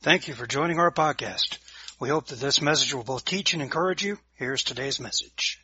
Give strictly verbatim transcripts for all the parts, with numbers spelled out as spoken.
Thank you for joining our podcast. We hope that this message will both teach and encourage you. Here's today's message.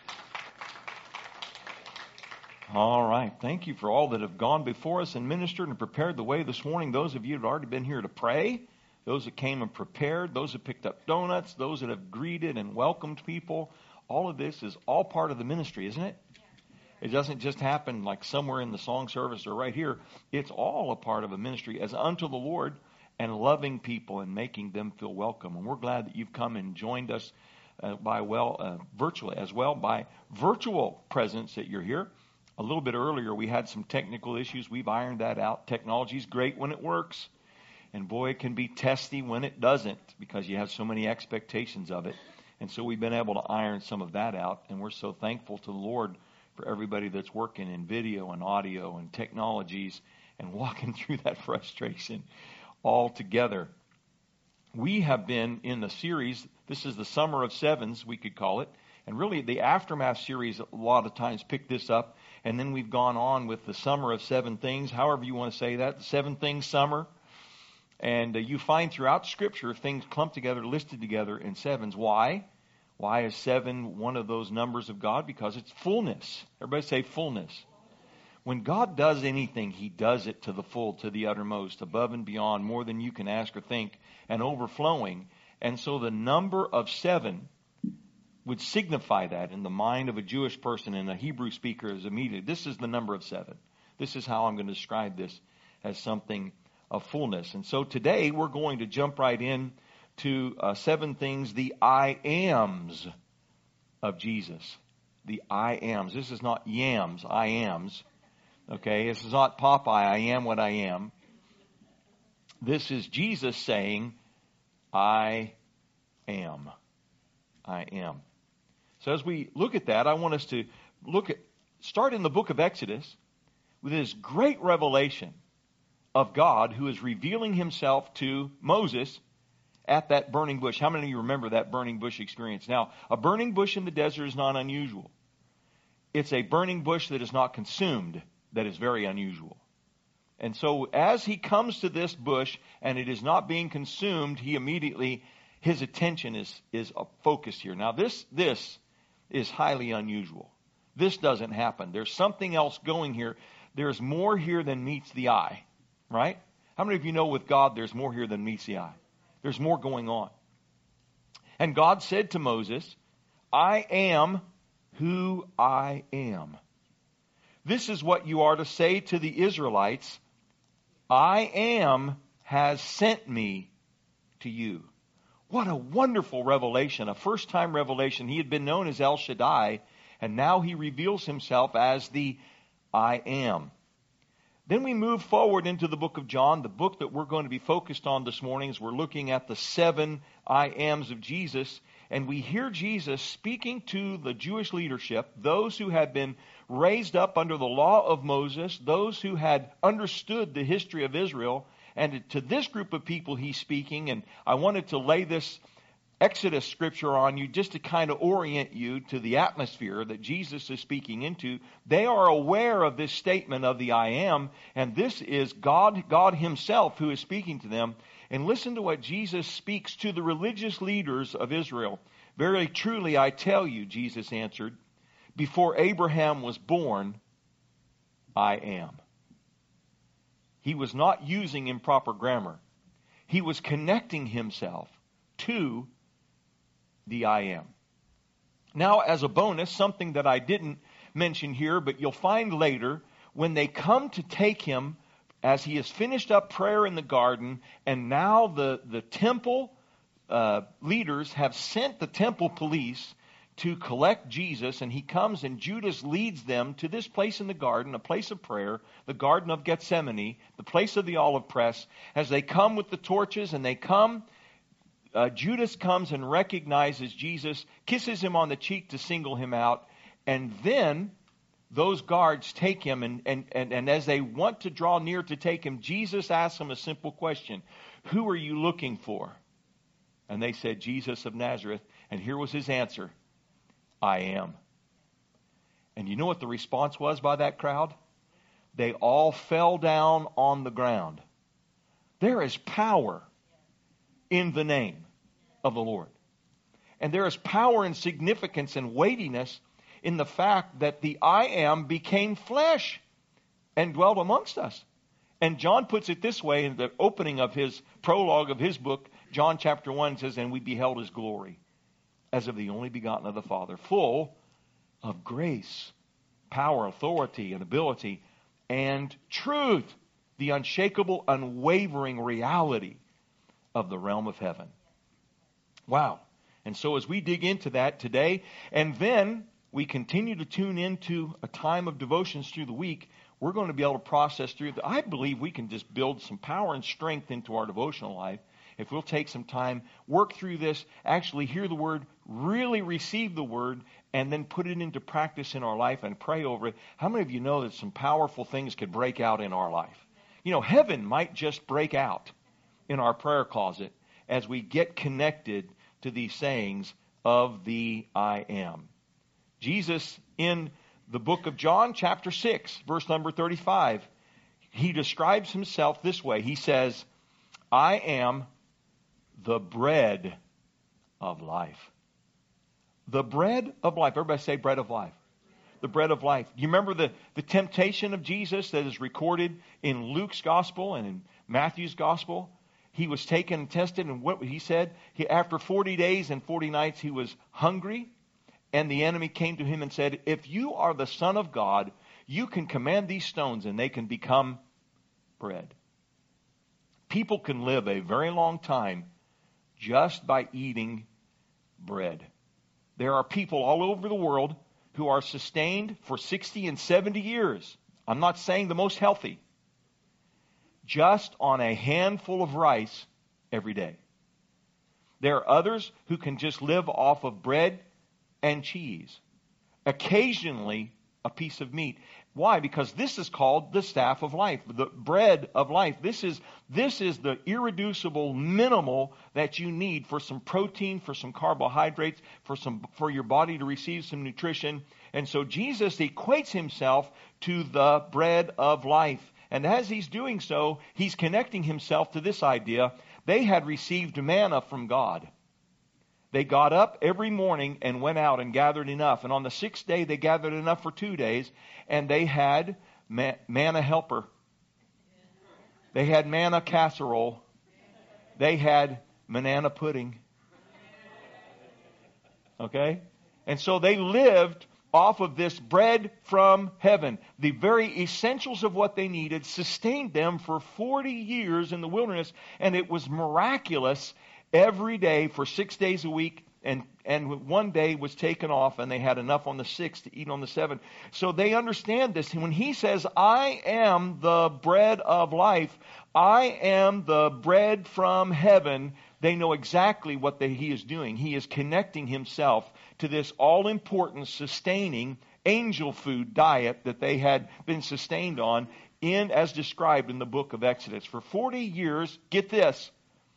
All right. Thank you for all that have gone before us and ministered and prepared the way this morning. Those of you who have already been here to pray, those that came and prepared, those that picked up donuts, those that have greeted and welcomed people. All of this is all part of the ministry, isn't it? It doesn't just happen like somewhere in the song service or right here. It's all a part of a ministry as unto the Lord, and loving people and making them feel welcome. And we're glad that you've come and joined us uh, by well uh, virtually as well by virtual presence that you're here. A little bit earlier we had some technical issues. We've ironed that out. Technology's great when it works, and boy, it can be testy when it doesn't because you have so many expectations of it. And so we've been able to iron some of that out, and we're so thankful to the Lord for everybody that's working in video and audio and technologies and walking through that frustration all together. We have been in the series, this is the Summer of Sevens, we could call it, and really the Aftermath series a lot of times pick this up, and then we've gone on with the Summer of Seven Things, however you want to say that, the Seven Things Summer. And uh, you find throughout Scripture things clumped together, listed together in sevens. Why? Why is seven one of those numbers of God? Because it's fullness. Everybody say fullness. When God does anything, He does it to the full, to the uttermost, above and beyond, more than you can ask or think, and overflowing. And so the number of seven would signify that in the mind of a Jewish person and a Hebrew speaker is immediately, this is the number of seven. This is how I'm going to describe this as something of fullness. And so today we're going to jump right in to uh, seven things, the I ams of Jesus. The I ams. This is not yams, I ams. Okay, this is not Popeye, I am what I am. This is Jesus saying, I am. I am. So as we look at that, I want us to look at, start in the book of Exodus with this great revelation of God who is revealing Himself to Moses at that burning bush. How many of you remember that burning bush experience? Now, a burning bush in the desert is not unusual. It's a burning bush that is not consumed that is very unusual. And so as he comes to this bush and it is not being consumed, he immediately, his attention is, is focused here. Now this, this is highly unusual. This doesn't happen. There's something else going here. There's more here than meets the eye, right? How many of you know with God there's more here than meets the eye? There's more going on. And God said to Moses, I am who I am. This is what you are to say to the Israelites. I am has sent me to you. What a wonderful revelation, a first-time revelation. He had been known as El Shaddai, and now he reveals himself as the I am. Then we move forward into the book of John, the book that we're going to be focused on this morning as we're looking at the seven I ams of Jesus. And we hear Jesus speaking to the Jewish leadership, those who had been raised up under the law of Moses, those who had understood the history of Israel. And to this group of people he's speaking, and I wanted to lay this Exodus scripture on you just to kind of orient you to the atmosphere that Jesus is speaking into. They are aware of this statement of the I am, and this is God, God Himself who is speaking to them. And listen to what Jesus speaks to the religious leaders of Israel. Very truly I tell you, Jesus answered, before Abraham was born, I am. He was not using improper grammar. He was connecting himself to the I am. Now, as a bonus, something that I didn't mention here, but you'll find later, when they come to take him, as he has finished up prayer in the garden, and now the, the temple uh, leaders have sent the temple police to collect Jesus, and he comes and Judas leads them to this place in the garden, a place of prayer, the Garden of Gethsemane, the place of the olive press. As they come with the torches and they come, uh, Judas comes and recognizes Jesus, kisses him on the cheek to single him out, and then those guards take him, and, and, and, and as they want to draw near to take him, Jesus asks them a simple question. Who are you looking for? And they said, Jesus of Nazareth. And here was his answer. I am. And you know what the response was by that crowd? They all fell down on the ground. There is power in the name of the Lord. And there is power and significance and weightiness in the fact that the I Am became flesh and dwelt amongst us. And John puts it this way in the opening of his prologue of his book, John chapter one says, and we beheld his glory as of the only begotten of the Father, full of grace, power, authority, and ability, and truth, the unshakable, unwavering reality of the realm of heaven. Wow. And so as we dig into that today, and then we continue to tune into a time of devotions through the week, we're going to be able to process through. The, I believe we can just build some power and strength into our devotional life if we'll take some time, work through this, actually hear the Word, really receive the Word, and then put it into practice in our life and pray over it. How many of you know that some powerful things could break out in our life? You know, heaven might just break out in our prayer closet as we get connected to these sayings of the I Am. Jesus, in the book of John, chapter six, verse number thirty-five, he describes himself this way. He says, I am the bread of life. The bread of life. Everybody say bread of life. The bread of life. Do you remember the, the temptation of Jesus that is recorded in Luke's gospel and in Matthew's gospel? He was taken and tested, and what he said, he, after forty days and forty nights, he was hungry, and the enemy came to him and said, if you are the Son of God, you can command these stones and they can become bread. People can live a very long time just by eating bread. There are people all over the world who are sustained for sixty and seventy years. I'm not saying the most healthy. Just on a handful of rice every day. There are others who can just live off of bread and cheese. Occasionally, a piece of meat. Why? Because this is called the staff of life, the bread of life. This is, this is the irreducible minimal that you need for some protein, for some carbohydrates, for some for your body to receive some nutrition. And so Jesus equates himself to the bread of life. And as he's doing so, he's connecting himself to this idea. They had received manna from God. They got up every morning and went out and gathered enough. And on the sixth day, they gathered enough for two days. And they had manna helper. They had manna casserole. They had manana pudding. Okay? And so they lived off of this bread from heaven. The very essentials of what they needed sustained them for forty years in the wilderness. And it was miraculous every day for six days a week. And, and one day was taken off and they had enough on the sixth to eat on the seventh. So they understand this. When he says, I am the bread of life, I am the bread from heaven, they know exactly what they, he is doing. He is connecting himself to this all-important, sustaining angel food diet that they had been sustained on in, as described in the book of Exodus. For forty years, get this,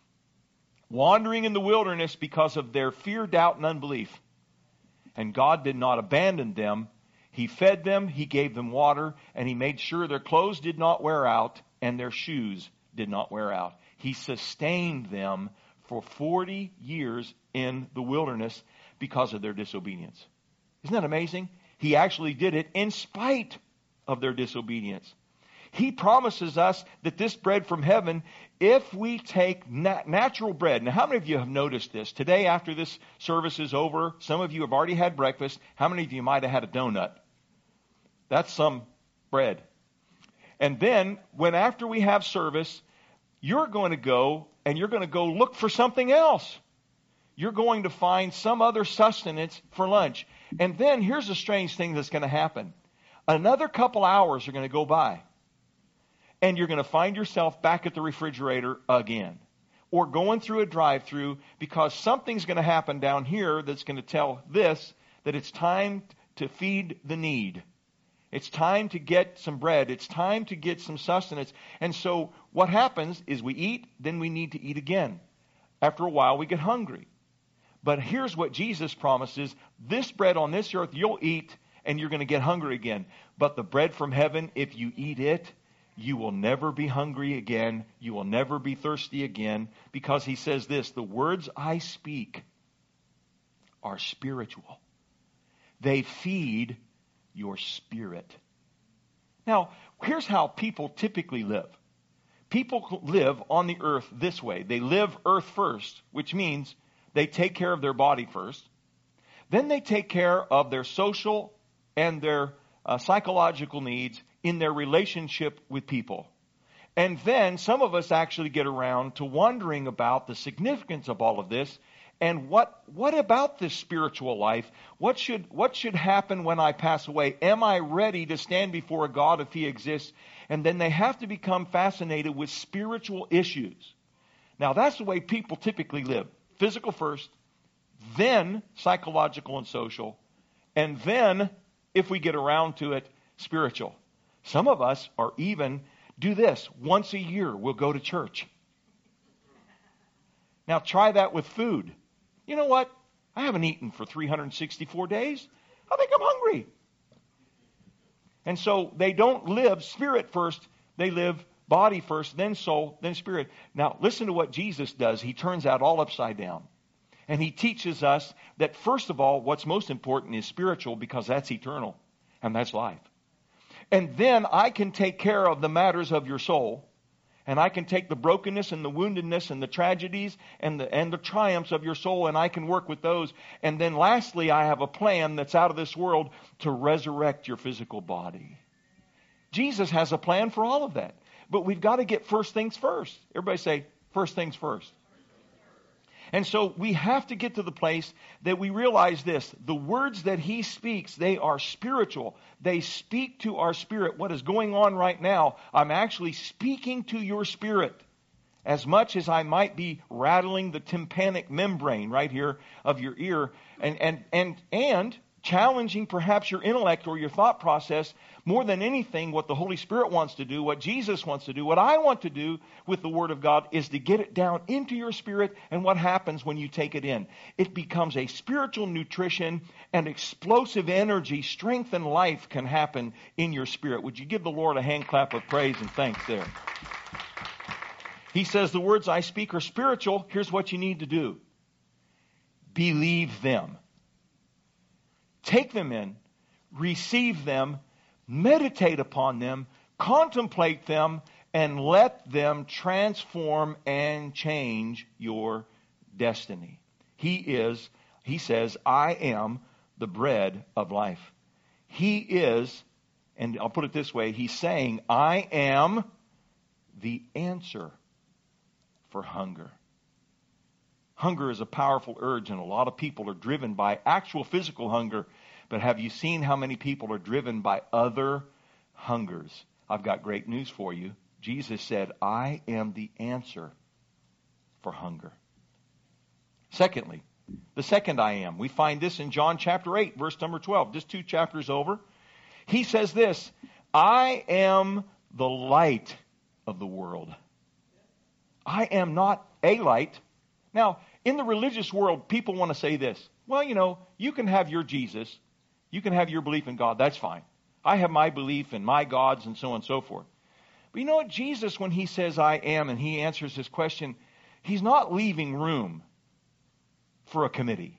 wandering in the wilderness because of their fear, doubt, and unbelief. And God did not abandon them. He fed them, he gave them water, and he made sure their clothes did not wear out and their shoes did not wear out. He sustained them for forty years in the wilderness because of their disobedience. Isn't that amazing? He actually did it in spite of their disobedience. He promises us that this bread from heaven, if we take nat- natural bread. Now, how many of you have noticed this? Today, after this service is over, some of you have already had breakfast. How many of you might have had a donut? That's some bread. And then, when after we have service, you're going to go and you're going to go look for something else. You're going to find some other sustenance for lunch. And then, here's a strange thing that's going to happen. Another couple hours are going to go by. And you're going to find yourself back at the refrigerator again. Or going through a drive-through because something's going to happen down here that's going to tell this, that it's time to feed the need. It's time to get some bread. It's time to get some sustenance. And so what happens is we eat, then we need to eat again. After a while, we get hungry. But here's what Jesus promises. This bread on this earth, you'll eat, and you're going to get hungry again. But the bread from heaven, if you eat it, you will never be hungry again. You will never be thirsty again. Because he says this, the words I speak are spiritual. They feed your spirit. Now, here's how people typically live. People live on the earth this way. They live earth first, which means they take care of their body first. Then they take care of their social and their uh, psychological needs in their relationship with people. And then some of us actually get around to wondering about the significance of all of this. And what what about this spiritual life? What should what should happen when I pass away? Am I ready to stand before God if He exists? And then they have to become fascinated with spiritual issues. Now that's the way people typically live. Physical first, then psychological and social, and then, if we get around to it, spiritual. Some of us are even do this. Once a year we'll go to church. Now try that with food. You know what? I haven't eaten for three hundred sixty-four days. I think I'm hungry. And so they don't live spirit first. They live body first, then soul, then spirit. Now listen to what Jesus does. He turns that all upside down. And He teaches us that first of all, what's most important is spiritual, because that's eternal. And that's life. And then I can take care of the matters of your soul. And I can take the brokenness and the woundedness and the tragedies and the, and the triumphs of your soul, and I can work with those. And then lastly, I have a plan that's out of this world to resurrect your physical body. Jesus has a plan for all of that. But we've got to get first things first. Everybody say, first things first. And so we have to get to the place that we realize this. The words that He speaks, they are spiritual. They speak to our spirit. What is going on right now, I'm actually speaking to your spirit. As much as I might be rattling the tympanic membrane right here of your ear and, and, and, and challenging perhaps your intellect or your thought process more than anything, what the Holy Spirit wants to do, what Jesus wants to do, what I want to do with the Word of God is to get it down into your spirit. And what happens when you take it in? It becomes a spiritual nutrition, and explosive energy, strength, and life can happen in your spirit. Would you give the Lord a hand clap of praise and thanks there? He says the words I speak are spiritual. Here's what you need to do. Believe them. Take them in. Receive them. Meditate upon them, contemplate them, and let them transform and change your destiny. He is, he says, I am the bread of life. He is, and I'll put it this way, he's saying, I am the answer for hunger. Hunger is a powerful urge, and a lot of people are driven by actual physical hunger. But have you seen how many people are driven by other hungers? I've got great news for you. Jesus said, I am the answer for hunger. Secondly, the second I am. We find this in John chapter eight, verse number twelve. Just two chapters over. He says this, I am the light of the world. I am not a light. Now, in the religious world, people want to say this. Well, you know, you can have your Jesus. You can have your belief in God. That's fine. I have my belief in my gods and so on and so forth. But you know what? Jesus, when He says I am and He answers this question, He's not leaving room for a committee.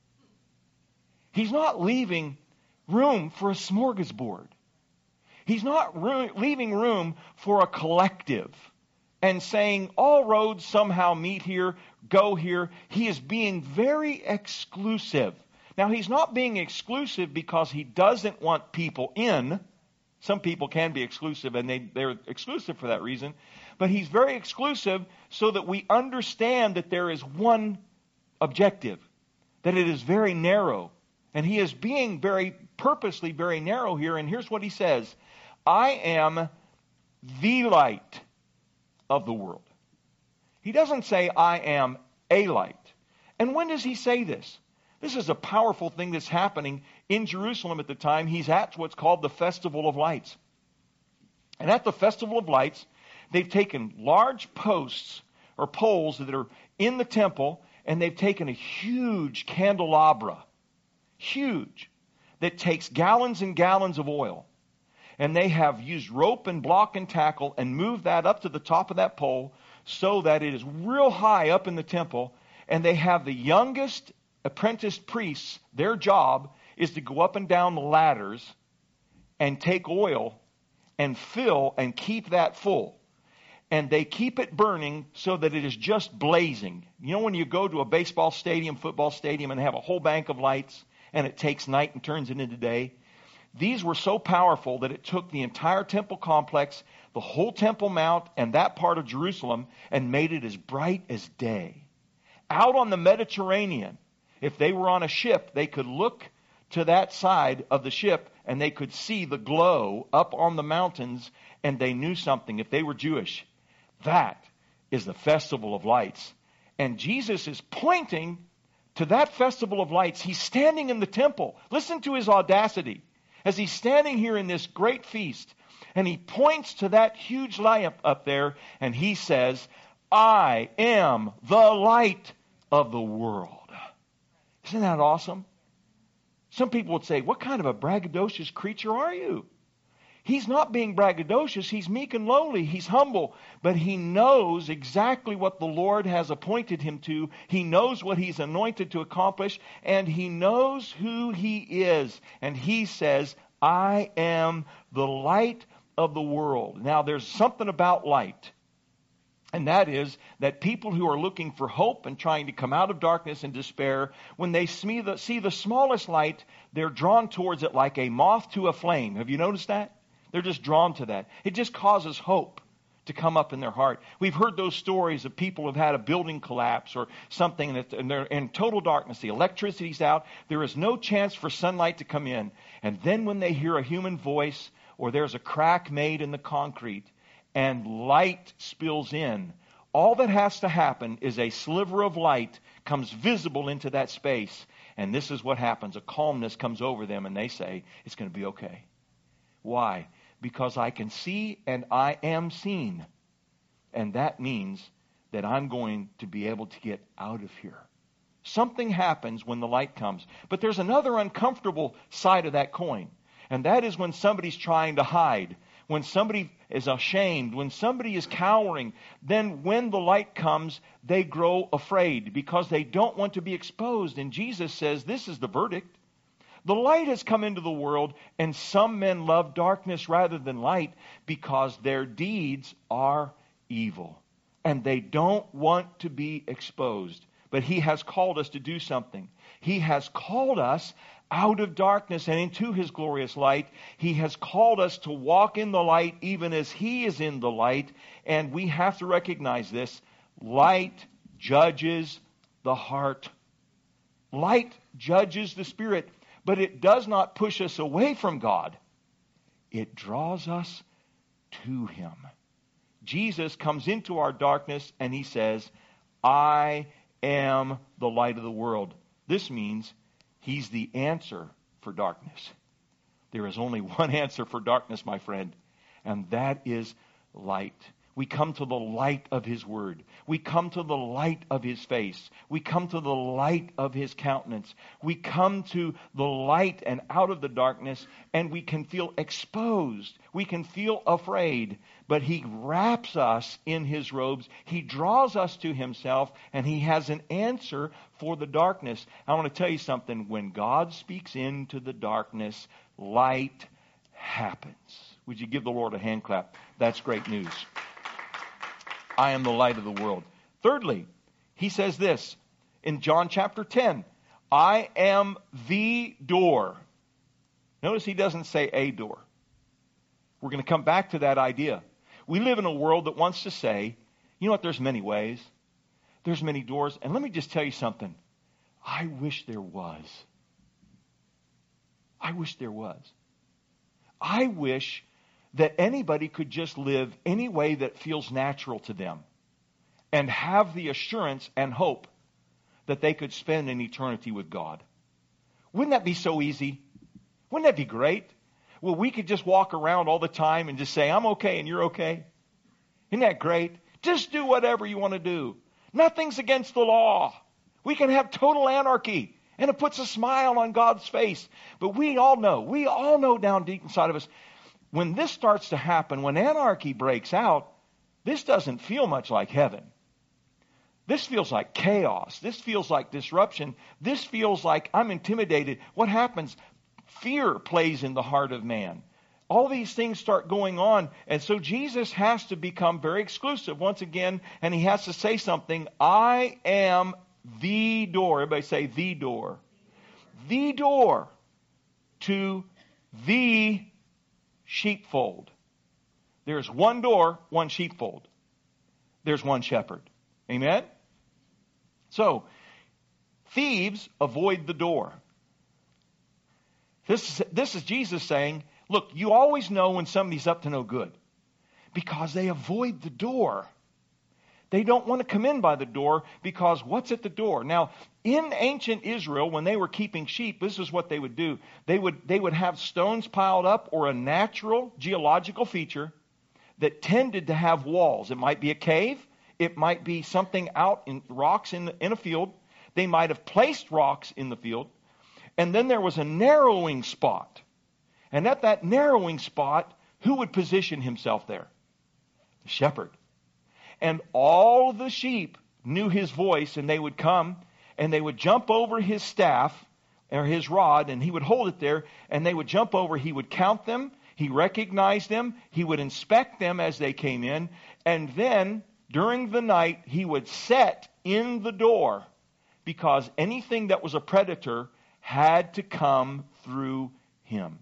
He's not leaving room for a smorgasbord. He's not ro- leaving room for a collective and saying all roads somehow meet here, go here. He is being very exclusive. Now, He's not being exclusive because He doesn't want people in. Some people can be exclusive, and they, they're exclusive for that reason. But He's very exclusive so that we understand that there is one objective, that it is very narrow. And He is being very purposely very narrow here. And here's what He says. I am the light of the world. He doesn't say I am a light. And when does He say this? This is a powerful thing that's happening in Jerusalem at the time. He's at what's called the Festival of Lights. And at the Festival of Lights, they've taken large posts or poles that are in the temple, and they've taken a huge candelabra, huge, that takes gallons and gallons of oil. And they have used rope and block and tackle and moved that up to the top of that pole so that it is real high up in the temple. And they have the youngest apprenticed priests, their job is to go up and down the ladders and take oil and fill and keep that full. And they keep it burning so that it is just blazing. You know when you go to a baseball stadium, football stadium, and have a whole bank of lights, and it takes night and turns it into day? These were so powerful that it took the entire temple complex, the whole Temple Mount, and that part of Jerusalem, and made it as bright as day. Out on the Mediterranean, if they were on a ship, they could look to that side of the ship, and they could see the glow up on the mountains, and they knew something. If they were Jewish, that is the Festival of Lights. And Jesus is pointing to that Festival of Lights. He's standing in the temple. Listen to his audacity. As he's standing here in this great feast, and he points to that huge lamp up there, and he says, I am the light of the world. Isn't that awesome? Some people would say, what kind of a braggadocious creature are you? He's not being braggadocious. He's meek and lowly. He's humble. But he knows exactly what the Lord has appointed him to. He knows what he's anointed to accomplish. And he knows who he is. And he says, I am the light of the world. Now, there's something about light. And that is that people who are looking for hope and trying to come out of darkness and despair, when they see the, see the smallest light, they're drawn towards it like a moth to a flame. Have you noticed that? They're just drawn to that. It just causes hope to come up in their heart. We've heard those stories of people who have had a building collapse or something, and they're in total darkness. The electricity's out. There is no chance for sunlight to come in. And then when they hear a human voice or there's a crack made in the concrete and light spills in, all that has to happen is a sliver of light comes visible into that space. And this is what happens. A calmness comes over them, and they say, it's going to be okay. Why? Because I can see and I am seen. And that means that I'm going to be able to get out of here. Something happens when the light comes. But there's another uncomfortable side of that coin. And that is when somebody's trying to hide. When somebody is ashamed. When somebody is cowering. Then when the light comes, they grow afraid because they don't want to be exposed. And Jesus says this is the verdict. The light has come into the world, and some men love darkness rather than light because their deeds are evil. And they don't want to be exposed. But he has called us to do something. He has called us out of darkness and into his glorious light. He has called us to walk in the light even as he is in the light. And we have to recognize this. Light judges the heart. Light judges the spirit. But it does not push us away from God. It draws us to him. Jesus comes into our darkness and he says, I am the light of the world. This means he's the answer for darkness. There is only one answer for darkness, my friend, and that is light. We come to the light of his word. We come to the light of his face. We come to the light of his countenance. We come to the light and out of the darkness, and we can feel exposed. We can feel afraid. But he wraps us in his robes. He draws us to himself, and he has an answer for the darkness. I want to tell you something. When God speaks into the darkness, light happens. Would you give the Lord a hand clap? That's great news. I am the light of the world. Thirdly, he says this in John chapter ten. I am the door. Notice he doesn't say a door. We're going to come back to that idea. We live in a world that wants to say, you know what, there's many ways. There's many doors. And let me just tell you something. I wish there was. I wish there was. I wish that anybody could just live any way that feels natural to them and have the assurance and hope that they could spend an eternity with God. Wouldn't that be so easy? Wouldn't that be great? Well, we could just walk around all the time and just say, I'm okay and you're okay. Isn't that great? Just do whatever you want to do. Nothing's against the law. We can have total anarchy, and it puts a smile on God's face. But we all know, we all know down deep inside of us, when this starts to happen, when anarchy breaks out, this doesn't feel much like heaven. This feels like chaos. This feels like disruption. This feels like I'm intimidated. What happens? Fear plays in the heart of man. All these things start going on. And so Jesus has to become very exclusive once again, and he has to say something. I am the door. Everybody say the door. The door to the sheepfold. There's one door, one sheepfold. There's one shepherd. Amen? So, thieves avoid the door. This is, this is Jesus saying, look, you always know when somebody's up to no good because they avoid the door. They don't want to come in by the door because what's at the door? Now, in ancient Israel, when they were keeping sheep, this is what they would do. They would, they would have stones piled up or a natural geological feature that tended to have walls. It might be a cave. It might be something out in rocks in, the, in a field. They might have placed rocks in the field. And then there was a narrowing spot. And at that narrowing spot, who would position himself there? The shepherd. And all the sheep knew his voice, and they would come, and they would jump over his staff, or his rod, and he would hold it there, and they would jump over. He would count them. He recognized them. He would inspect them as they came in. And then, during the night, he would set in the door, because anything that was a predator had to come through him.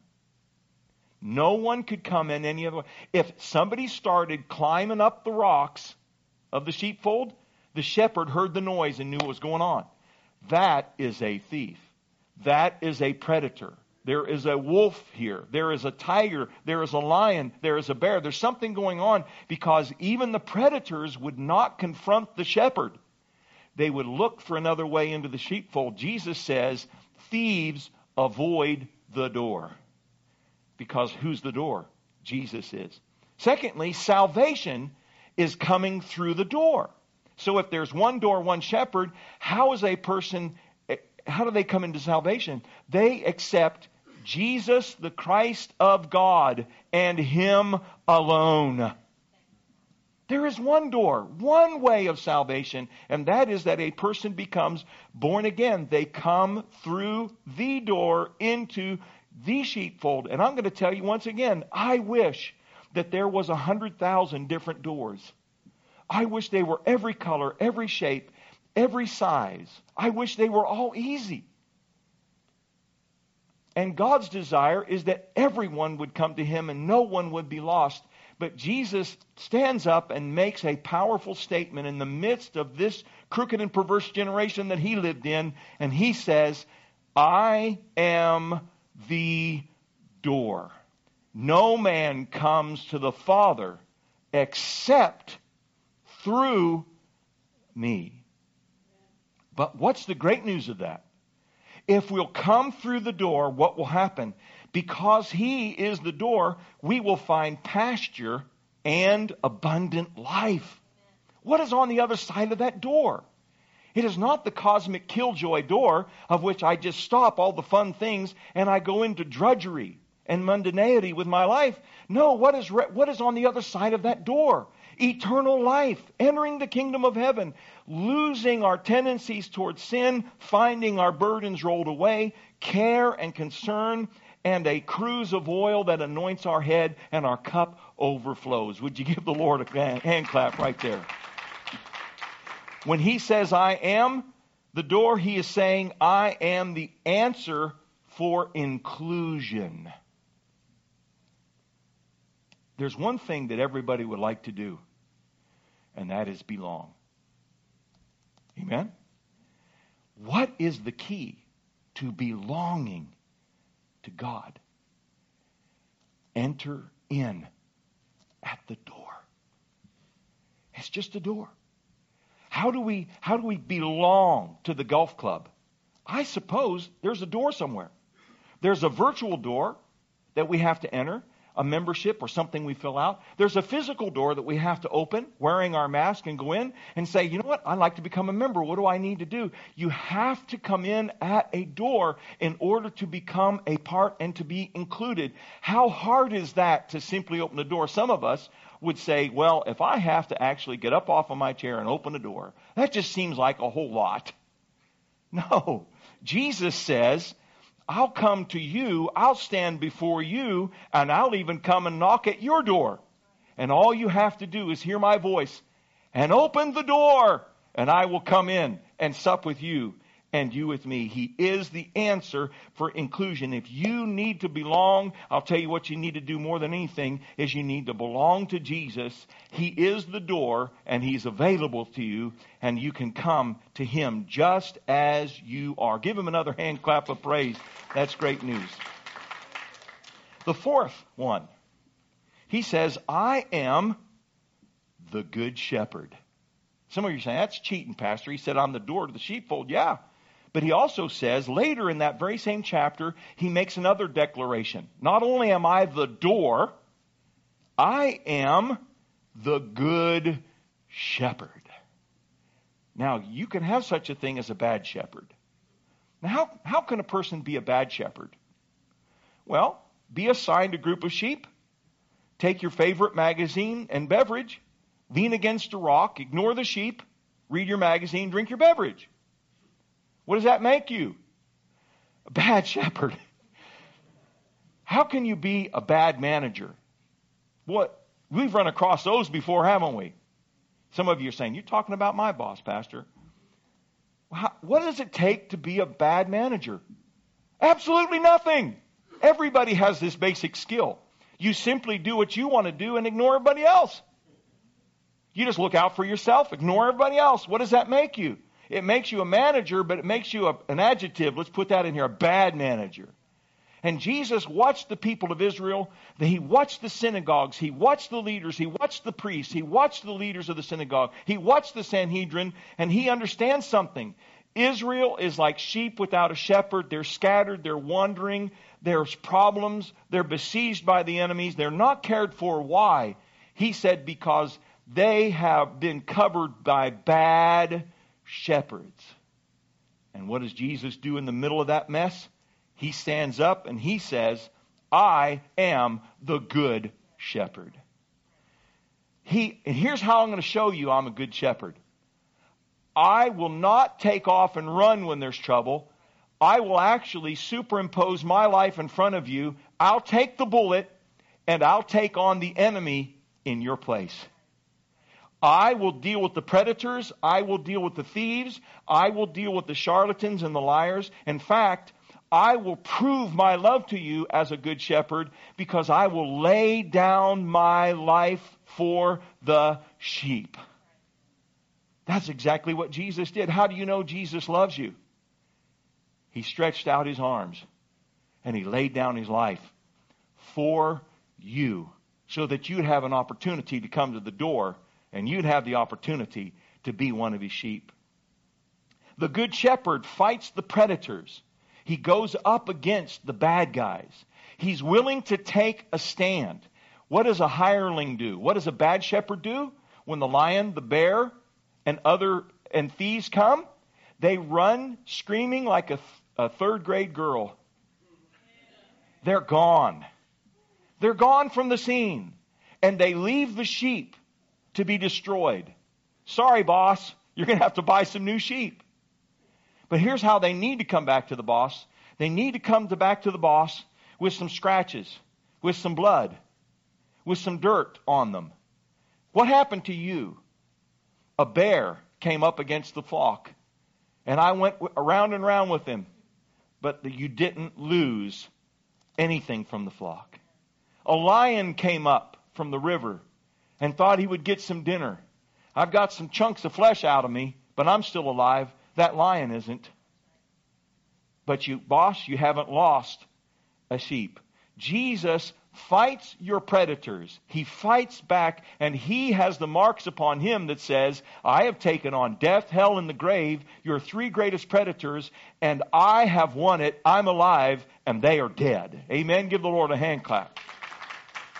No one could come in any other way. If somebody started climbing up the rocks of the sheepfold, the shepherd heard the noise and knew what was going on. That is a thief. That is a predator. There is a wolf here. There is a tiger. There is a lion. There is a bear. There's something going on because even the predators would not confront the shepherd. They would look for another way into the sheepfold. Jesus says, thieves avoid the door. Because who's the door? Jesus is. Secondly, salvation is coming through the door. So if there's one door, one shepherd, how is a person, how do they come into salvation? They accept Jesus, the Christ of God, and Him alone. There is one door, one way of salvation, and that is that a person becomes born again. They come through the door into the sheepfold. And I'm going to tell you once again, I wish that there was a hundred thousand different doors. I wish they were every color, every shape, every size. I wish they were all easy. And God's desire is that everyone would come to Him and no one would be lost. But Jesus stands up and makes a powerful statement in the midst of this crooked and perverse generation that He lived in. And He says, I am the door. No man comes to the Father except through me. But what's the great news of that? If we'll come through the door, what will happen? Because He is the door, we will find pasture and abundant life. What is on the other side of that door? It is not the cosmic killjoy door of which I just stop all the fun things and I go into drudgery and mundanity with my life. No, what is, re- what is on the other side of that door? Eternal life, entering the kingdom of heaven, losing our tendencies towards sin, finding our burdens rolled away, care and concern, and a cruse of oil that anoints our head, and our cup overflows. Would you give the Lord a hand clap right there? When He says, I am the door, He is saying, I am the answer for inclusion. There's one thing that everybody would like to do, and that is belong. Amen? What is the key to belonging to God? Enter in at the door. It's just a door. How do we, how do we belong to the golf club? I suppose there's a door somewhere. There's a virtual door that we have to enter. a membership or something we fill out. There's a physical door that we have to open, wearing our mask, and go in and say, you know what, I'd like to become a member. What do I need to do? You have to come in at a door in order to become a part and to be included. How hard is that to simply open the door? Some of us would say, well, if I have to actually get up off of my chair and open the door, that just seems like a whole lot. No. Jesus says, I'll come to you, I'll stand before you, and I'll even come and knock at your door. And all you have to do is hear my voice and open the door, and I will come in and sup with you and you with me. He is the answer for inclusion. If you need to belong, I'll tell you what you need to do more than anything is you need to belong to Jesus. He is the door, and He's available to you, and you can come to Him just as you are. Give Him another hand clap of praise. That's great news. The fourth one, He says, I am the good shepherd. Some of you are saying, that's cheating, Pastor. He said, I'm the door to the sheepfold. Yeah. But He also says, later in that very same chapter, He makes another declaration. Not only am I the door, I am the good shepherd. Now, you can have such a thing as a bad shepherd. Now, how, how can a person be a bad shepherd? Well, be assigned a group of sheep, take your favorite magazine and beverage, lean against a rock, ignore the sheep, read your magazine, drink your beverage. What does that make you? A bad shepherd. How can you be a bad manager? What? We've run across those before, haven't we? Some of you are saying, you're talking about my boss, Pastor. How, what does it take to be a bad manager? Absolutely nothing. Everybody has this basic skill. You simply do what you want to do and ignore everybody else. You just look out for yourself, ignore everybody else. What does that make you? It makes you a manager, but it makes you a, an adjective. Let's put that in here, a bad manager. And Jesus watched the people of Israel. He watched the synagogues. He watched the leaders. He watched the priests. He watched the leaders of the synagogue. He watched the Sanhedrin, and He understands something. Israel is like sheep without a shepherd. They're scattered. They're wandering. There's problems. They're besieged by the enemies. They're not cared for. Why? He said because they have been covered by bad shepherds. And what does Jesus do in the middle of that mess? He stands up and He says, I am the good shepherd. He, and here's how I'm going to show you I'm a good shepherd. I will not take off and run when there's trouble. I will actually superimpose my life in front of you. I'll take the bullet and I'll take on the enemy in your place. I will deal with the predators. I will deal with the thieves. I will deal with the charlatans and the liars. In fact, I will prove my love to you as a good shepherd because I will lay down my life for the sheep. That's exactly what Jesus did. How do you know Jesus loves you? He stretched out His arms and He laid down His life for you so that you'd have an opportunity to come to the door and you'd have the opportunity to be one of His sheep. The good shepherd fights the predators. He goes up against the bad guys. He's willing to take a stand. What does a hireling do? What does a bad shepherd do? When the lion, the bear, and other and thieves come, they run screaming like a, a third grade girl. They're gone. They're gone from the scene. And they leave the sheep to be destroyed. Sorry, boss, you're going to have to buy some new sheep. But here's how they need to come back to the boss. They need to come to back to the boss with some scratches, with some blood, with some dirt on them. What happened to you? A bear came up against the flock, and I went around and around with him, but you didn't lose anything from the flock. A lion came up from the river and thought he would get some dinner. I've got some chunks of flesh out of me, but I'm still alive. That lion isn't. But you, boss, you haven't lost a sheep. Jesus fights your predators. He fights back, and He has the marks upon Him that says, I have taken on death, hell, and the grave, your three greatest predators, and I have won it. I'm alive, and they are dead. Amen. Give the Lord a hand clap.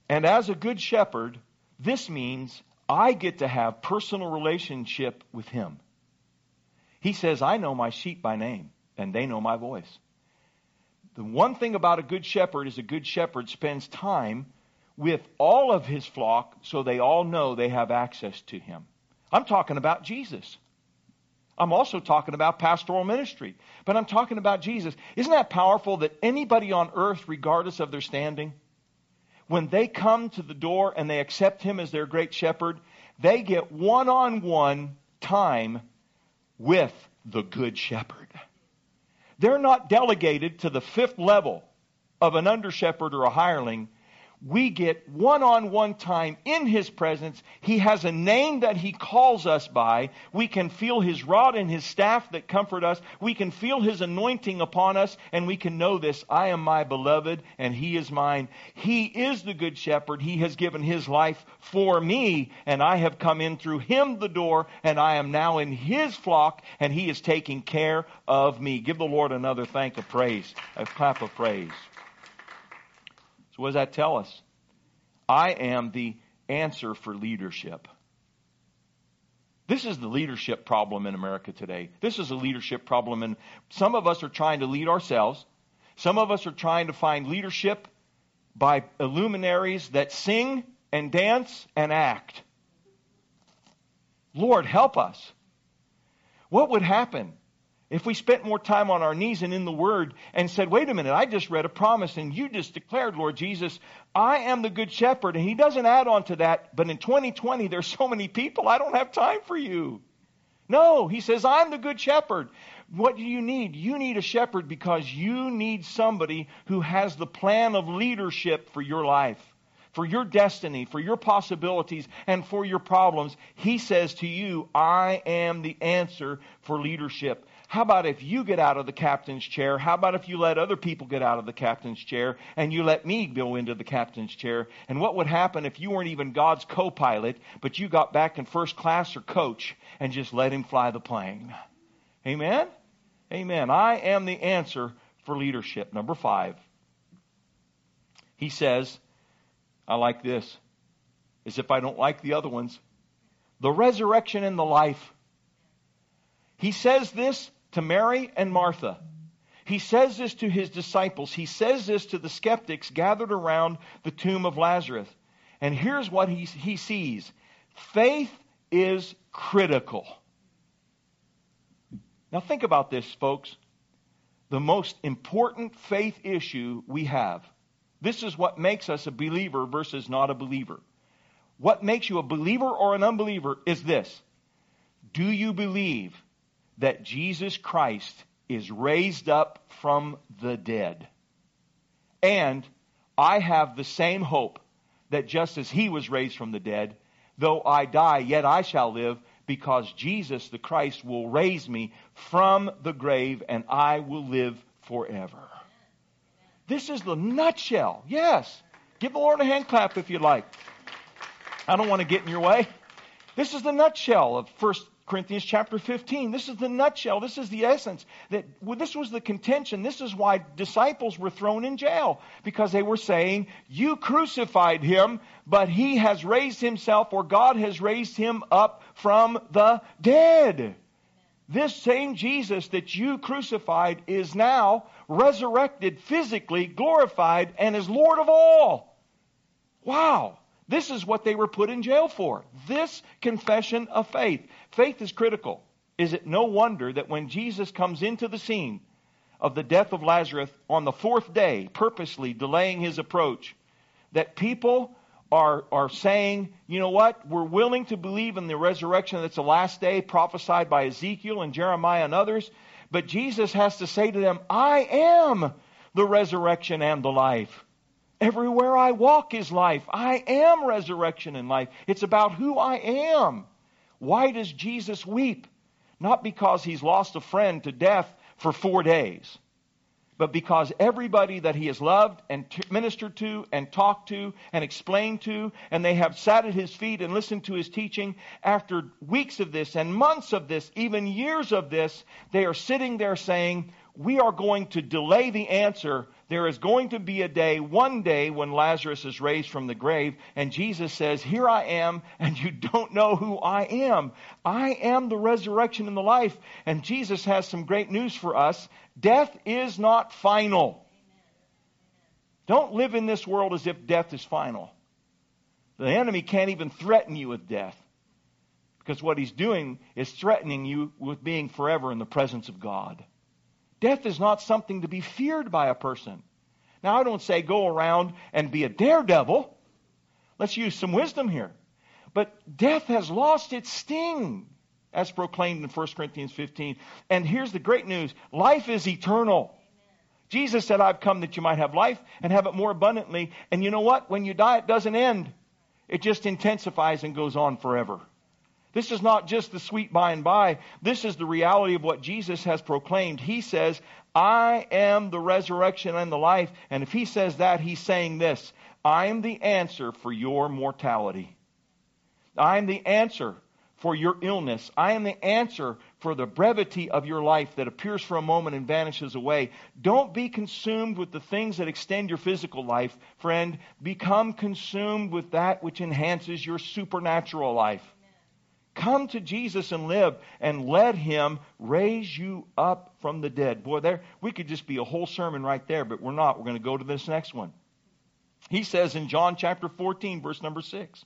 And as a good shepherd, this means I get to have personal relationship with him. He says, I know my sheep by name, and they know my voice. The one thing about a good shepherd is a good shepherd spends time with all of his flock so they all know they have access to him. I'm talking about Jesus. I'm also talking about pastoral ministry, but I'm talking about Jesus. Isn't that powerful that anybody on earth, regardless of their standing, when they come to the door and they accept him as their great shepherd, they get one-on-one time with the good shepherd. They're not delegated to the fifth level of an under-shepherd or a hireling. We get one-on-one time in his presence. He has a name that he calls us by. We can feel his rod and his staff that comfort us. We can feel his anointing upon us, and we can know this: I am my beloved, and he is mine. He is the good shepherd. He has given his life for me, and I have come in through him the door, and I am now in his flock, and he is taking care of me. Give the Lord another thank of praise, a clap of praise. So what does that tell us? I am the answer for leadership. This is the leadership problem in America today. This is a leadership problem, and some of us are trying to lead ourselves. Some of us are trying to find leadership by luminaries that sing and dance and act. Lord, help us. What would happen if we spent more time on our knees and in the Word and said, wait a minute, I just read a promise and you just declared, Lord Jesus, I am the good shepherd. And he doesn't add on to that, but in twenty twenty, there's so many people, I don't have time for you. No, he says, I'm the good shepherd. What do you need? You need a shepherd because you need somebody who has the plan of leadership for your life, for your destiny, for your possibilities, and for your problems. He says to you, I am the answer for leadership. How about if you get out of the captain's chair? How about if you let other people get out of the captain's chair and you let me go into the captain's chair? And what would happen if you weren't even God's co-pilot, but you got back in first class or coach and just let him fly the plane? Amen? Amen. I am the answer for leadership. Number five. He says, I like this, as if I don't like the other ones, the resurrection and the life. He says this to Mary and Martha. He says this to his disciples. He says this to the skeptics gathered around the tomb of Lazarus. And here's what he, he sees. Faith is critical. Now think about this, folks. The most important faith issue we have. This is what makes us a believer versus not a believer. What makes you a believer or an unbeliever is this. Do you believe that Jesus Christ is raised up from the dead? And I have the same hope that just as he was raised from the dead, though I die, yet I shall live, because Jesus the Christ will raise me from the grave and I will live forever. This is the nutshell. Yes. Give the Lord a hand clap if you like. I don't want to get in your way. This is the nutshell of First Corinthians chapter fifteen. This is the nutshell. This is the essence. That well, this was the contention. This is why disciples were thrown in jail. Because they were saying, you crucified him, but he has raised himself, or God has raised him up from the dead. This same Jesus that you crucified is now resurrected, physically glorified, and is Lord of all. Wow. This is what they were put in jail for. This confession of faith. Faith is critical. Is it no wonder that when Jesus comes into the scene of the death of Lazarus on the fourth day, purposely delaying his approach, that people are, are saying, you know what, we're willing to believe in the resurrection that's the last day prophesied by Ezekiel and Jeremiah and others, but Jesus has to say to them, I am the resurrection and the life. Everywhere I walk is life. I am resurrection and life. It's about who I am. Why does Jesus weep? Not because he's lost a friend to death for four days, but because everybody that he has loved and t- ministered to and talked to and explained to, and they have sat at his feet and listened to his teaching, after weeks of this and months of this, even years of this, they are sitting there saying, we are going to delay the answer. There is going to be a day, one day, when Lazarus is raised from the grave, and Jesus says, here I am, and you don't know who I am. I am the resurrection and the life. And Jesus has some great news for us. Death is not final. Don't live in this world as if death is final. The enemy can't even threaten you with death, because what he's doing is threatening you with being forever in the presence of God. Death is not something to be feared by a person. Now, I don't say go around and be a daredevil. Let's use some wisdom here. But death has lost its sting, as proclaimed in First Corinthians fifteen. And here's the great news. Life is eternal. Jesus said, I've come that you might have life and have it more abundantly. And you know what? When you die, it doesn't end. It just intensifies and goes on forever. This is not just the sweet by and by. This is the reality of what Jesus has proclaimed. He says, I am the resurrection and the life. And if he says that, he's saying this: I am the answer for your mortality. I am the answer for your illness. I am the answer for the brevity of your life that appears for a moment and vanishes away. Don't be consumed with the things that extend your physical life, friend. Become consumed with that which enhances your supernatural life. Come to Jesus and live, and let him raise you up from the dead. Boy, there we could just be a whole sermon right there, but we're not. We're going to go to this next one. He says in John chapter fourteen, verse number six,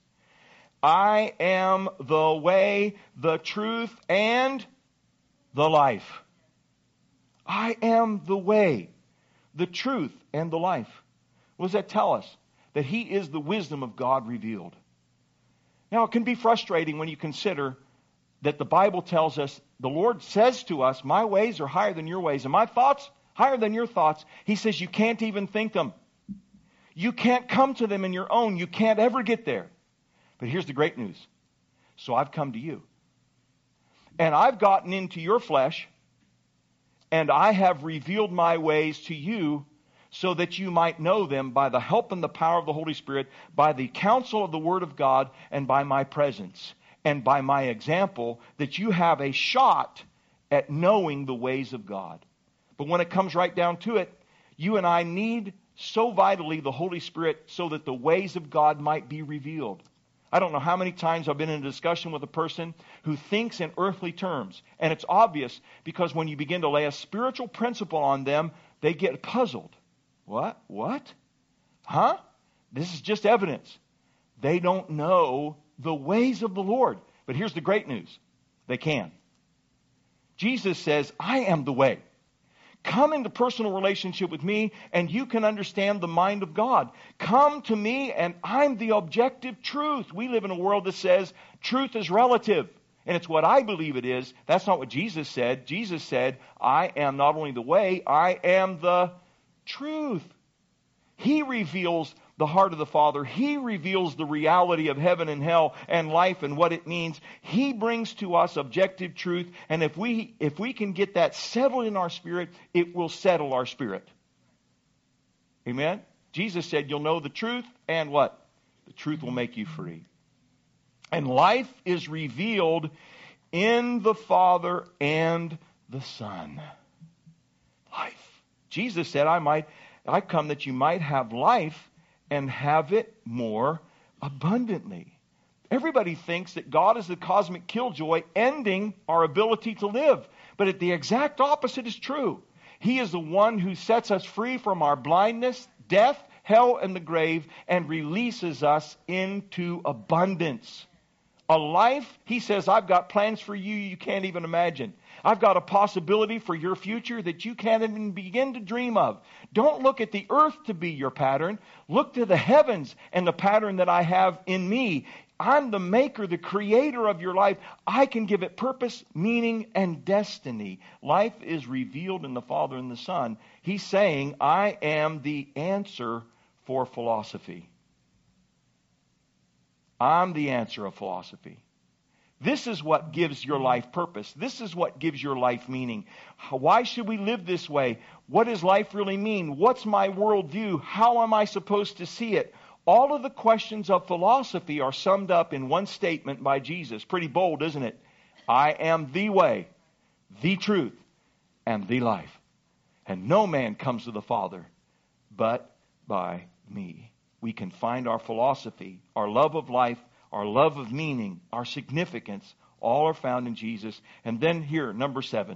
I am the way, the truth, and the life. I am the way, the truth, and the life. What does that tell us? That he is the wisdom of God revealed. Now, it can be frustrating when you consider that the Bible tells us, the Lord says to us, my ways are higher than your ways, and my thoughts higher than your thoughts. He says you can't even think them. You can't come to them in your own. You can't ever get there. But here's the great news. So I've come to you. And I've gotten into your flesh, and I have revealed my ways to you, so that you might know them by the help and the power of the Holy Spirit, by the counsel of the Word of God, and by my presence, and by my example, that you have a shot at knowing the ways of God. But when it comes right down to it, you and I need so vitally the Holy Spirit so that the ways of God might be revealed. I don't know how many times I've been in a discussion with a person who thinks in earthly terms. And it's obvious, because when you begin to lay a spiritual principle on them, they get puzzled. What? What? Huh? This is just evidence. They don't know the ways of the Lord. But here's the great news. They can. Jesus says, I am the way. Come into personal relationship with me, and you can understand the mind of God. Come to me, and I'm the objective truth. We live in a world that says truth is relative. And it's what I believe it is. That's not what Jesus said. Jesus said, I am not only the way, I am the truth. He reveals the heart of the Father. He reveals the reality of heaven and hell and life and what it means. He brings to us objective truth. And if we if we can get that settled in our spirit, it will settle our spirit. Amen? Jesus said, you'll know the truth, and what? The truth will make you free. And life is revealed in the Father and the Son. Life. Jesus said, I might, I come that you might have life and have it more abundantly. Everybody thinks that God is the cosmic killjoy, ending our ability to live. But the exact opposite is true. He is the one who sets us free from our blindness, death, hell, and the grave, and releases us into abundance. A life, he says, I've got plans for you you can't even imagine. I've got a possibility for your future that you can't even begin to dream of. Don't look at the earth to be your pattern. Look to the heavens and the pattern that I have in me. I'm the maker, the creator of your life. I can give it purpose, meaning, and destiny. Life is revealed in the Father and the Son. He's saying, I am the answer for philosophy. I'm the answer of philosophy. This is what gives your life purpose. This is what gives your life meaning. Why should we live this way? What does life really mean? What's my worldview? How am I supposed to see it? All of the questions of philosophy are summed up in one statement by Jesus. Pretty bold, isn't it? I am the way, the truth, and the life. And no man comes to the Father but by me. We can find our philosophy, our love of life, our love of meaning, our significance, all are found in Jesus. And then here, number seven,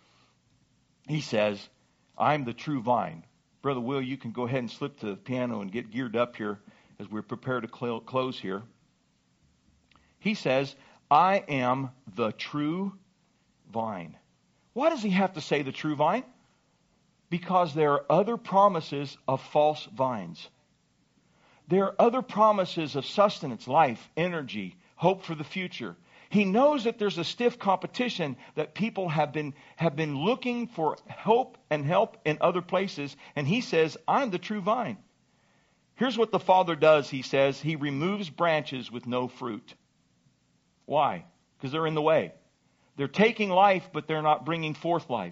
he says, I'm the true vine. Brother Will, you can go ahead and slip to the piano and get geared up here as we're prepared to cl- close here. He says, I am the true vine. Why does he have to say the true vine? Because there are other promises of false vines. There are other promises of sustenance, life, energy, hope for the future. He knows that there's a stiff competition, that people have been, have been looking for hope and help in other places. And he says, I'm the true vine. Here's what the Father does, he says. He removes branches with no fruit. Why? Because they're in the way. They're taking life, but they're not bringing forth life.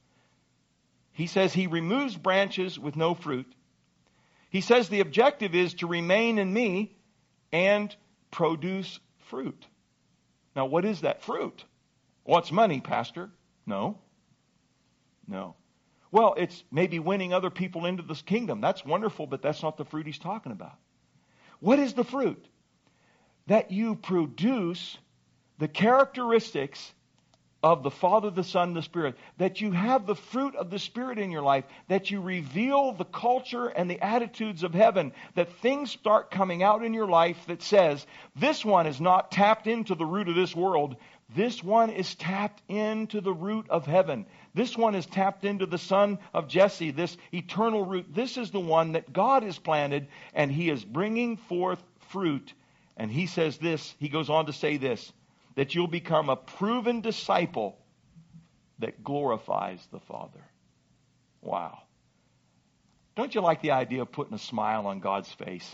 He says he removes branches with no fruit. He says the objective is to remain in me and produce fruit. Now, what is that fruit? What's money, Pastor? No. No. Well, it's maybe winning other people into this kingdom. That's wonderful, but that's not the fruit he's talking about. What is the fruit? That you produce the characteristics of the Father, the Son, the Spirit. That you have the fruit of the Spirit in your life. That you reveal the culture and the attitudes of heaven. That things start coming out in your life that says, this one is not tapped into the root of this world. This one is tapped into the root of heaven. This one is tapped into the son of Jesse, this eternal root. This is the one that God has planted, and he is bringing forth fruit. And he says this, he goes on to say this, that you'll become a proven disciple that glorifies the Father. Wow. Don't you like the idea of putting a smile on God's face?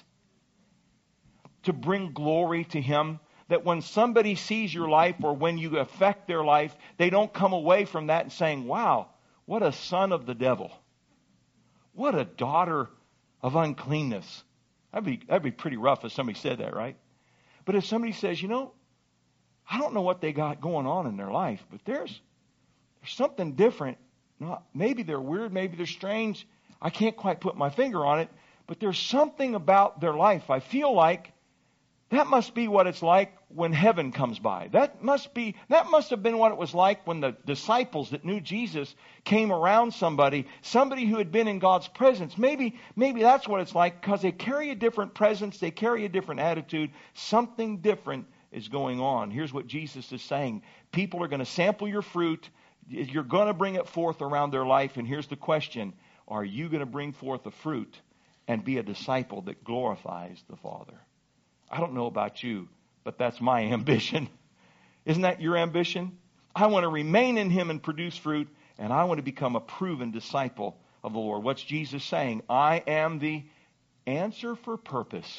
To bring glory to him, that when somebody sees your life or when you affect their life, they don't come away from that and saying, wow, what a son of the devil. What a daughter of uncleanness. That'd be, that'd be pretty rough if somebody said that, right? But if somebody says, you know, I don't know what they got going on in their life, but there's, there's something different. Not, maybe they're weird, maybe they're strange. I can't quite put my finger on it, but there's something about their life. I feel like that must be what it's like when heaven comes by. That must be, that must have been what it was like when the disciples that knew Jesus came around somebody, somebody who had been in God's presence. Maybe, maybe that's what it's like, because they carry a different presence, they carry a different attitude. Something different is going on. Here's what Jesus is saying. People are going to sample your fruit. You're going to bring it forth around their life. And here's the question. Are you going to bring forth a fruit and be a disciple that glorifies the Father? I don't know about you, but that's my ambition. Isn't that your ambition? I want to remain in him and produce fruit, and I want to become a proven disciple of the Lord. What's Jesus saying? I am the answer for purpose.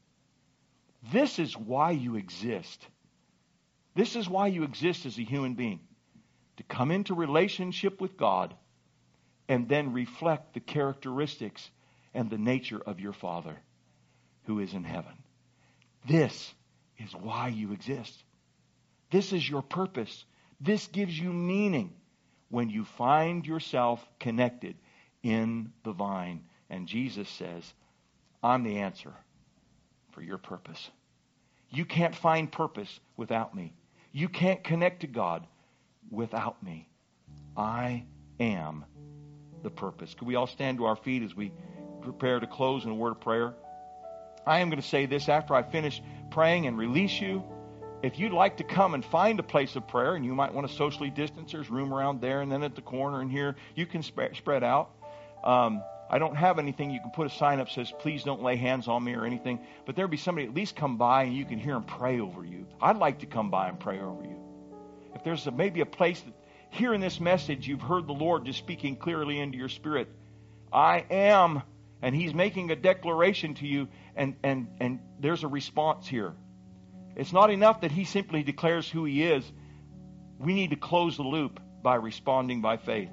This is why you exist. This is why you exist as a human being. To come into relationship with God and then reflect the characteristics and the nature of your Father who is in heaven. This is why you exist. This is your purpose. This gives you meaning when you find yourself connected in the vine. And Jesus says, I'm the answer for your purpose. You can't find purpose without me. You can't connect to God without me. I am the purpose. Could we all stand to our feet as we prepare to close in a word of prayer? I am going to say this after I finish praying and release you. If you'd like to come and find a place of prayer, and you might want to socially distance, there's room around there and then at the corner and here, you can sp- spread out. Um, I don't have anything. You can put a sign up that says, please don't lay hands on me or anything. But there'll be somebody at least come by and you can hear them pray over you. I'd like to come by and pray over you. If there's a, maybe a place that here in this message you've heard the Lord just speaking clearly into your spirit. I am, and he's making a declaration to you, and, and, and there's a response here. It's not enough that he simply declares who he is. We need to close the loop by responding by faith.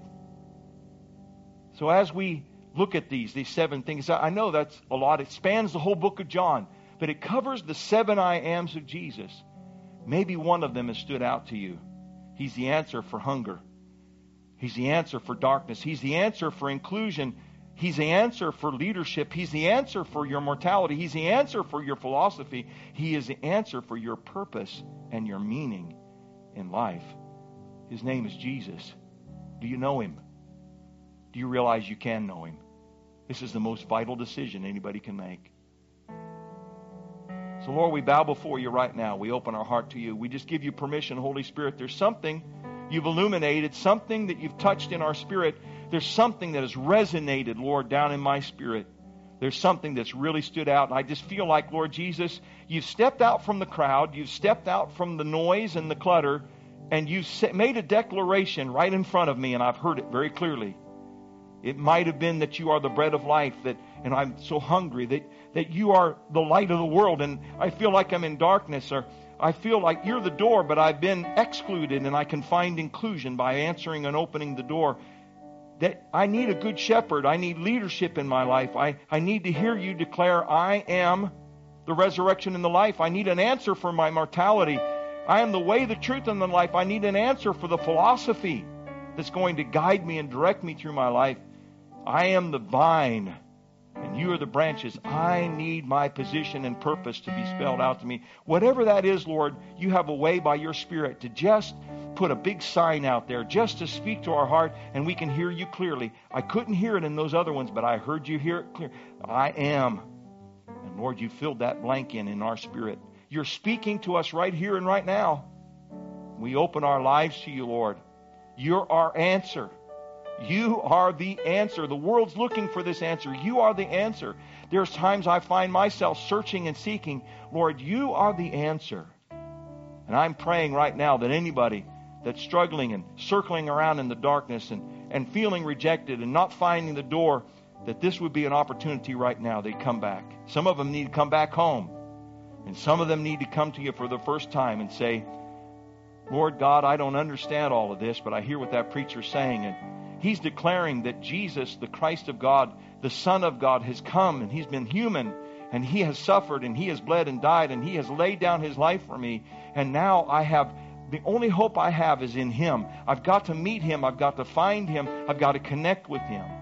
So as we look at these, these seven things, I know that's a lot. It spans the whole book of John, but it covers the seven I ams of Jesus. Maybe one of them has stood out to you. He's the answer for hunger. He's the answer for darkness. He's the answer for inclusion. He's the answer for leadership. He's the answer for your mortality. He's the answer for your philosophy. He is the answer for your purpose and your meaning in life. His name is Jesus. Do you know Him? Do you realize you can know Him? This is the most vital decision anybody can make. So Lord, we bow before you right now. We open our heart to you. We just give you permission, Holy Spirit. There's something you've illuminated, something that you've touched in our spirit. There's something that has resonated, Lord, down in my spirit. There's something that's really stood out. And I just feel like, Lord Jesus, you've stepped out from the crowd. You've stepped out from the noise and the clutter. And you've made a declaration right in front of me. And I've heard it very clearly. It might have been that you are the bread of life. That, and I'm so hungry. That, that you are the light of the world. And I feel like I'm in darkness. Or I feel like you're the door, but I've been excluded. And I can find inclusion by answering and opening the door. That I need a good shepherd. I need leadership in my life. I, I need to hear you declare, I am the resurrection and the life. I need an answer for my mortality. I am the way, the truth, and the life. I need an answer for the philosophy that's going to guide me and direct me through my life. I am the vine, and you are the branches. I need my position and purpose to be spelled out to me. Whatever that is, Lord, you have a way by your Spirit to just put a big sign out there, just to speak to our heart, and we can hear you clearly. I couldn't hear it in those other ones, but I heard you hear it clear. I am. And Lord, you filled that blank in in our spirit. You're speaking to us right here and right now. We open our lives to you, Lord. You're our answer. You are the answer. The world's looking for this answer. You are the answer. There's times I find myself searching and seeking. Lord, you are the answer. And I'm praying right now that anybody that's struggling and circling around in the darkness and, and feeling rejected and not finding the door, that this would be an opportunity right now. They come back. Some of them need to come back home. And some of them need to come to you for the first time and say, Lord God, I don't understand all of this, but I hear what that preacher's saying. And he's declaring that Jesus, the Christ of God, the Son of God, has come and He's been human. And He has suffered and He has bled and died and He has laid down His life for me. And now I have, the only hope I have is in Him. I've got to meet Him. I've got to find Him. I've got to connect with Him.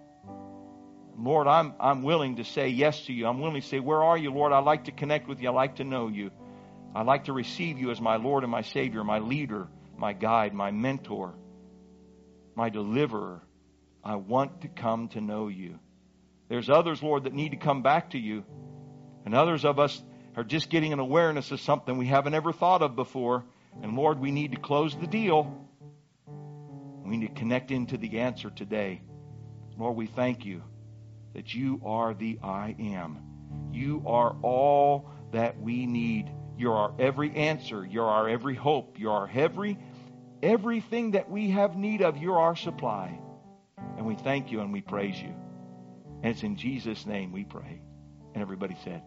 Lord, I'm, I'm willing to say yes to you. I'm willing to say, where are you, Lord? I'd like to connect with you. I'd like to know you. I'd like to receive you as my Lord and my Savior, my leader, my guide, my mentor, my deliverer. I want to come to know you. There's others, Lord, that need to come back to you. And others of us are just getting an awareness of something we haven't ever thought of before. And Lord, we need to close the deal. We need to connect into the answer today. Lord, we thank you that you are the I am. You are all that we need. You're our every answer. You're our every hope. You're our every, everything that we have need of. You're our supply. And we thank you and we praise you. And it's in Jesus' name we pray. And everybody said,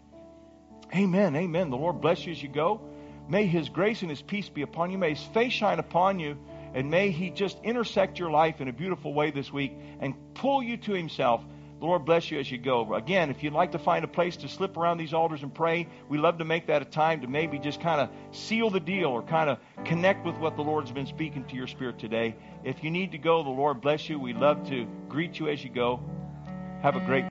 amen, amen. The Lord bless you as you go. May His grace and His peace be upon you. May His face shine upon you. And may He just intersect your life in a beautiful way this week and pull you to Himself. The Lord bless you as you go. Again, if you'd like to find a place to slip around these altars and pray, we love to make that a time to maybe just kind of seal the deal or kind of connect with what the Lord's been speaking to your spirit today. If you need to go, the Lord bless you. We'd love to greet you as you go. Have a great